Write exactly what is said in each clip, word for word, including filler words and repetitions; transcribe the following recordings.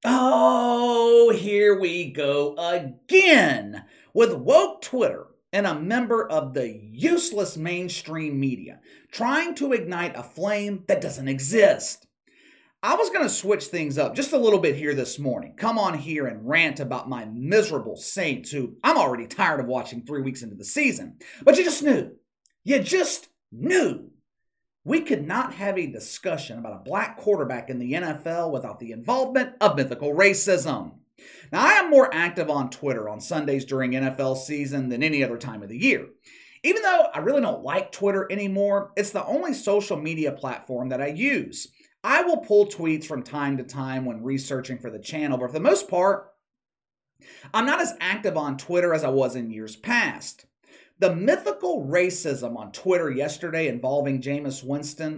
Oh, here we go again with woke Twitter and a member of the useless mainstream media trying to ignite a flame that doesn't exist. I was going to switch things up just a little bit here this morning. Come on here and rant about my miserable Saints, who I'm already tired of watching three weeks into the season. But you just knew. You just knew. We could not have a discussion about a black quarterback in the N F L without the involvement of mythical racism. Now, I am more active on Twitter on Sundays during N F L season than any other time of the year. Even though I really don't like Twitter anymore, it's the only social media platform that I use. I will pull tweets from time to time when researching for the channel, but for the most part, I'm not as active on Twitter as I was in years past. The mythical racism on Twitter yesterday involving Jameis Winston,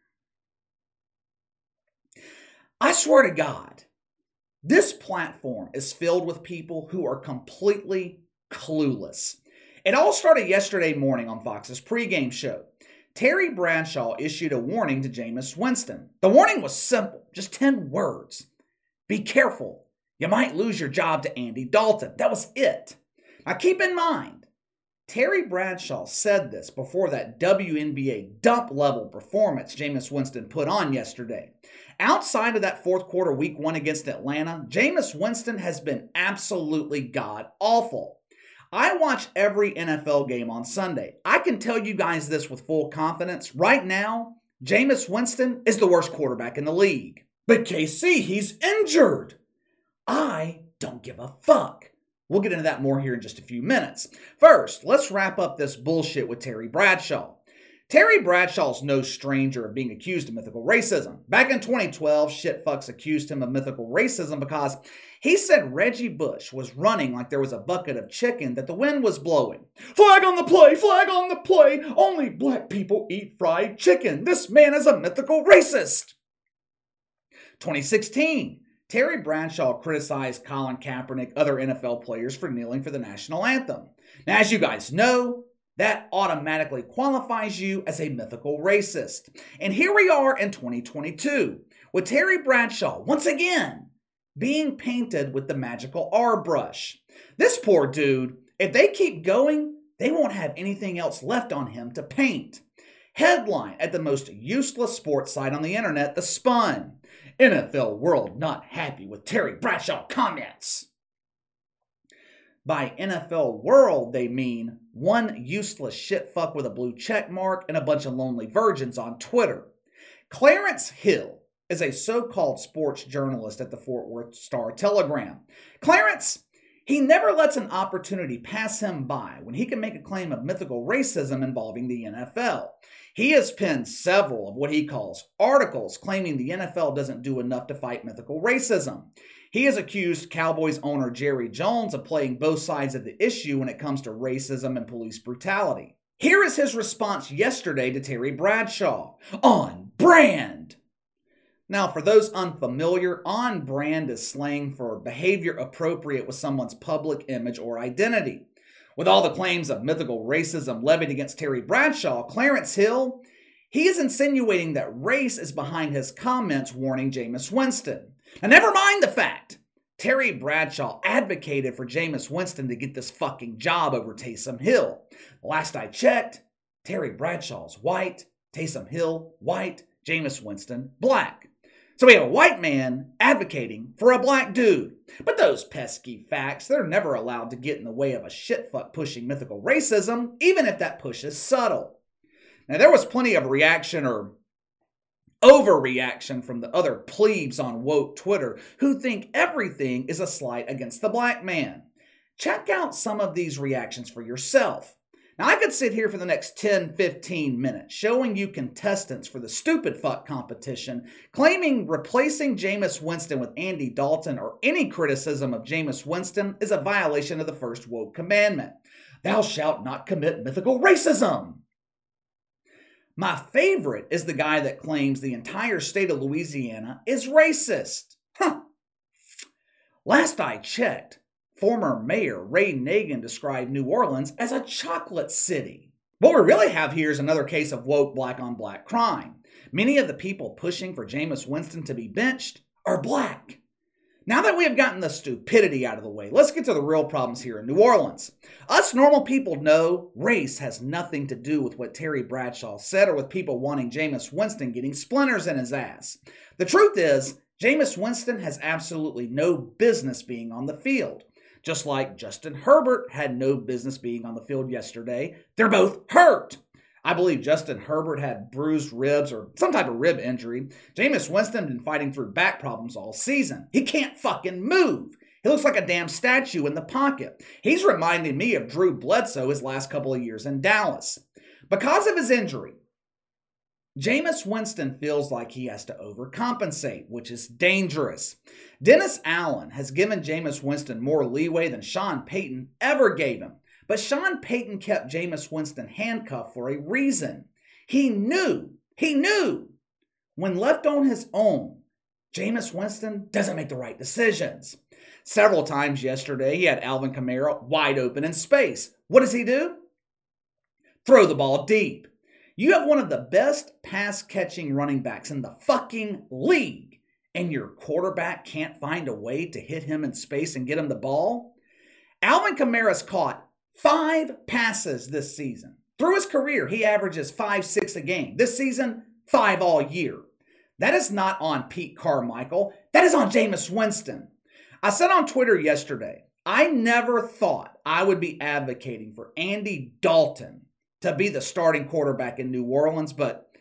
I swear to God, this platform is filled with people who are completely clueless. It all started yesterday morning on Fox's pregame show. Terry Bradshaw issued a warning to Jameis Winston. The warning was simple, just ten words. Be careful. You might lose your job to Andy Dalton. That was it. Now keep in mind, Terry Bradshaw said this before that W N B A dump-level performance Jameis Winston put on yesterday. Outside of that fourth quarter week one against Atlanta, Jameis Winston has been absolutely god-awful. I watch every N F L game on Sunday. I can tell you guys this with full confidence. Right now, Jameis Winston is the worst quarterback in the league. But K C, he's injured. I don't give a fuck. We'll get into that more here in just a few minutes. First, let's wrap up this bullshit with Terry Bradshaw. Terry Bradshaw's no stranger of being accused of mythical racism. Back in twenty twelve, shitfucks accused him of mythical racism because he said Reggie Bush was running like there was a bucket of chicken that the wind was blowing. Flag on the play, flag on the play, only black people eat fried chicken. This man is a mythical racist. twenty sixteen, Terry Bradshaw criticized Colin Kaepernick, other N F L players for kneeling for the national anthem. Now, as you guys know, that automatically qualifies you as a mythical racist. And here we are in twenty twenty-two, with Terry Bradshaw, once again, being painted with the magical R brush. This poor dude, if they keep going, they won't have anything else left on him to paint. Headline at the most useless sports site on the internet, The Spun. N F L world not happy with Terry Bradshaw comments. By N F L world, they mean one useless shitfuck with a blue check mark and a bunch of lonely virgins on Twitter. Clarence Hill is a so-called sports journalist at the Fort Worth Star-Telegram. Clarence, he never lets an opportunity pass him by when he can make a claim of mythical racism involving the N F L. He has penned several of what he calls articles claiming the N F L doesn't do enough to fight mythical racism. He has accused Cowboys owner Jerry Jones of playing both sides of the issue when it comes to racism and police brutality. Here is his response yesterday to Terry Bradshaw. On brand! Now, for those unfamiliar, on brand is slang for behavior appropriate with someone's public image or identity. With all the claims of mythical racism levied against Terry Bradshaw, Clarence Hill, he is insinuating that race is behind his comments warning Jameis Winston. Now, never mind the fact Terry Bradshaw advocated for Jameis Winston to get this fucking job over Taysom Hill. Last I checked, Terry Bradshaw's white, Taysom Hill white, Jameis Winston black. So we have a white man advocating for a black dude. But those pesky facts, they're never allowed to get in the way of a shitfuck pushing mythical racism, even if that push is subtle. Now, there was plenty of reaction or overreaction from the other plebes on woke Twitter who think everything is a slight against the black man. Check out some of these reactions for yourself. Now, I could sit here for the next ten, fifteen minutes showing you contestants for the stupid fuck competition claiming replacing Jameis Winston with Andy Dalton or any criticism of Jameis Winston is a violation of the first woke commandment. Thou shalt not commit mythical racism. My favorite is the guy that claims the entire state of Louisiana is racist. Huh. Last I checked, former Mayor Ray Nagin described New Orleans as a chocolate city. What we really have here is another case of woke black on black crime. Many of the people pushing for Jameis Winston to be benched are black. Now that we have gotten the stupidity out of the way, let's get to the real problems here in New Orleans. Us normal people know race has nothing to do with what Terry Bradshaw said or with people wanting Jameis Winston getting splinters in his ass. The truth is, Jameis Winston has absolutely no business being on the field. Just like Justin Herbert had no business being on the field yesterday, they're both hurt. I believe Justin Herbert had bruised ribs or some type of rib injury. Jameis Winston been fighting through back problems all season. He can't fucking move. He looks like a damn statue in the pocket. He's reminding me of Drew Bledsoe his last couple of years in Dallas. Because of his injury, Jameis Winston feels like he has to overcompensate, which is dangerous. Dennis Allen has given Jameis Winston more leeway than Sean Payton ever gave him. But Sean Payton kept Jameis Winston handcuffed for a reason. He knew, he knew, when left on his own, Jameis Winston doesn't make the right decisions. Several times yesterday, he had Alvin Kamara wide open in space. What does he do? Throw the ball deep. You have one of the best pass-catching running backs in the fucking league, and your quarterback can't find a way to hit him in space and get him the ball? Alvin Kamara's caught five passes this season. Through his career, he averages five, six a game. This season, five all year. That is not on Pete Carmichael. That is on Jameis Winston. I said on Twitter yesterday, I never thought I would be advocating for Andy Dalton to be the starting quarterback in New Orleans, but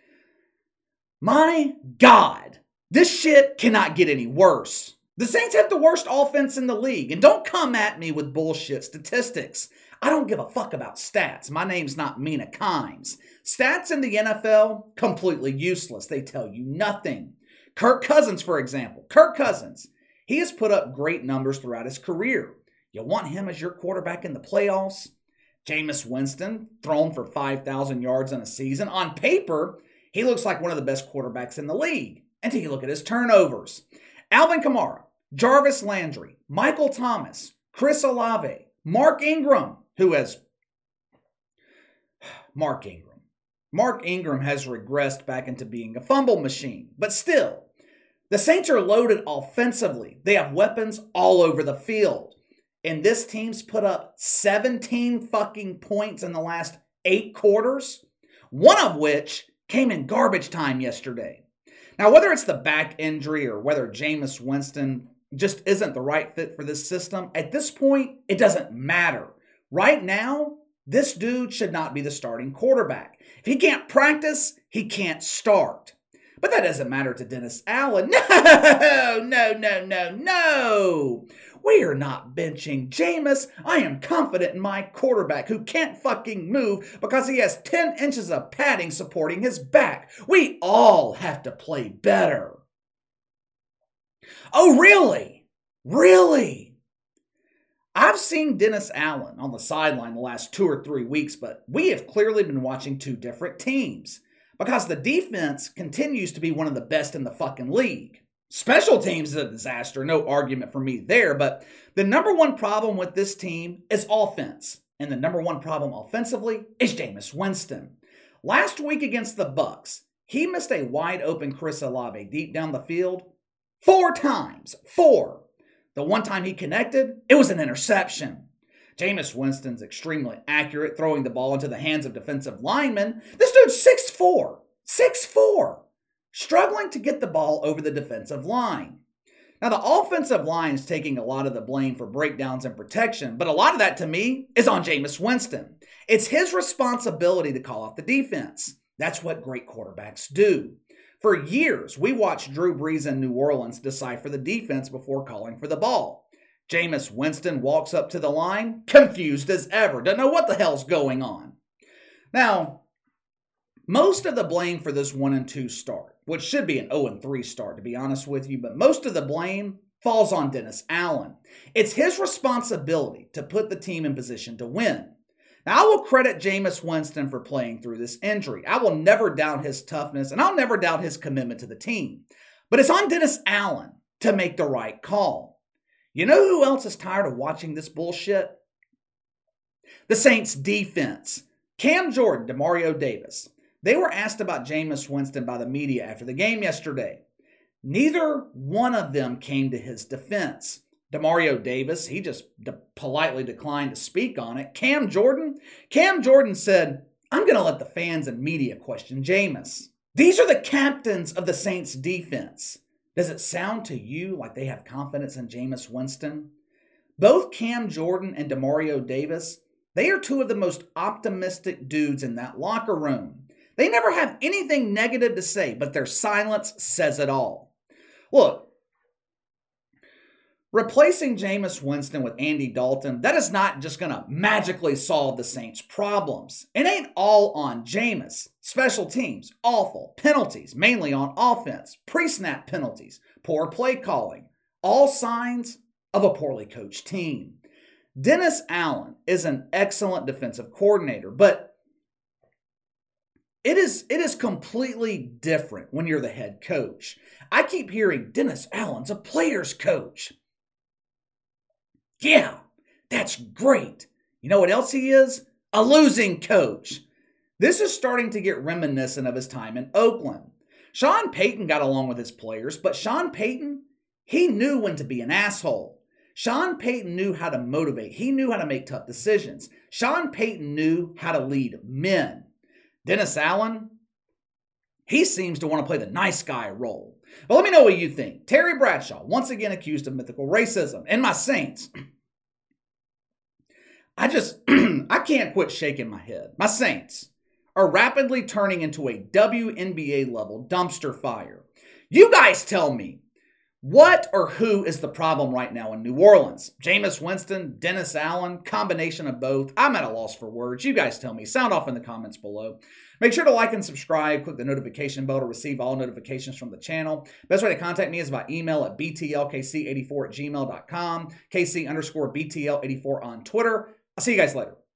my God, this shit cannot get any worse. The Saints have the worst offense in the league, and don't come at me with bullshit statistics. I don't give a fuck about stats. My name's not Mina Kimes. Stats in the N F L, completely useless. They tell you nothing. Kirk Cousins, for example. Kirk Cousins, he has put up great numbers throughout his career. You want him as your quarterback in the playoffs? Jameis Winston, thrown for five thousand yards in a season. On paper, he looks like one of the best quarterbacks in the league until you look at his turnovers. Alvin Kamara, Jarvis Landry, Michael Thomas, Chris Olave, Mark Ingram, who has... Mark Ingram. Mark Ingram has regressed back into being a fumble machine. But still, the Saints are loaded offensively. They have weapons all over the field. And this team's put up seventeen fucking points in the last eight quarters, one of which came in garbage time yesterday. Now, whether it's the back injury or whether Jameis Winston just isn't the right fit for this system, at this point, it doesn't matter. Right now, this dude should not be the starting quarterback. If he can't practice, he can't start. But that doesn't matter to Dennis Allen. No, no, no, no, no. We are not benching Jameis. I am confident in my quarterback who can't fucking move because he has ten inches of padding supporting his back. We all have to play better. Oh, really? Really? I've seen Dennis Allen on the sideline the last two or three weeks, but we have clearly been watching two different teams because the defense continues to be one of the best in the fucking league. Special teams is a disaster, no argument for me there, but the number one problem with this team is offense, and the number one problem offensively is Jameis Winston. Last week against the Bucs, he missed a wide open Chris Olave deep down the field four times. Four. The one time he connected, it was an interception. Jameis Winston's extremely accurate, throwing the ball into the hands of defensive linemen. This dude's six foot four. six foot four. Struggling to get the ball over the defensive line. Now, the offensive line is taking a lot of the blame for breakdowns and protection, but a lot of that, to me, is on Jameis Winston. It's his responsibility to call out the defense. That's what great quarterbacks do. For years, we watched Drew Brees in New Orleans decipher the defense before calling for the ball. Jameis Winston walks up to the line, confused as ever, doesn't know what the hell's going on. Now, most of the blame for this one and two start, which should be an oh and three start to be honest with you, but most of the blame falls on Dennis Allen. It's his responsibility to put the team in position to win. Now, I will credit Jameis Winston for playing through this injury. I will never doubt his toughness, and I'll never doubt his commitment to the team. But it's on Dennis Allen to make the right call. You know who else is tired of watching this bullshit? The Saints defense. Cam Jordan, Demario Davis. They were asked about Jameis Winston by the media after the game yesterday. neither one of them came to his defense. Demario Davis, he just de- politely declined to speak on it. Cam Jordan, Cam Jordan said, I'm going to let the fans and media question Jameis. These are the captains of the Saints defense. Does it sound to you like they have confidence in Jameis Winston? Both Cam Jordan and Demario Davis, they are two of the most optimistic dudes in that locker room. They never have anything negative to say, but their silence says it all. Look, replacing Jameis Winston with Andy Dalton, that is not just going to magically solve the Saints' problems. It ain't all on Jameis. Special teams, awful. Penalties, mainly on offense. Pre-snap penalties, poor play calling. All signs of a poorly coached team. Dennis Allen is an excellent defensive coordinator, but it is, it is completely different when you're the head coach. I keep hearing Dennis Allen's a player's coach. Yeah, that's great. You know what else he is? A losing coach. This is starting to get reminiscent of his time in Oakland. Sean Payton got along with his players, but Sean Payton, he knew when to be an asshole. Sean Payton knew how to motivate. He knew how to make tough decisions. Sean Payton knew how to lead men. Dennis Allen, he seems to want to play the nice guy role. But let me know what you think. Terry Bradshaw, once again accused of mythical racism. And my Saints, I just, I can't quit shaking my head. My Saints are rapidly turning into a W N B A level dumpster fire. You guys tell me, what or who is the problem right now in New Orleans? Jameis Winston, Dennis Allen, combination of both? I'm at a loss for words. You guys tell me. Sound off in the comments below. Make sure to like and subscribe. Click the notification bell to receive all notifications from the channel. Best way to contact me is by email at b t l k c eighty-four at gmail dot com, kc underscore b t l eighty-four on Twitter. I'll see you guys later.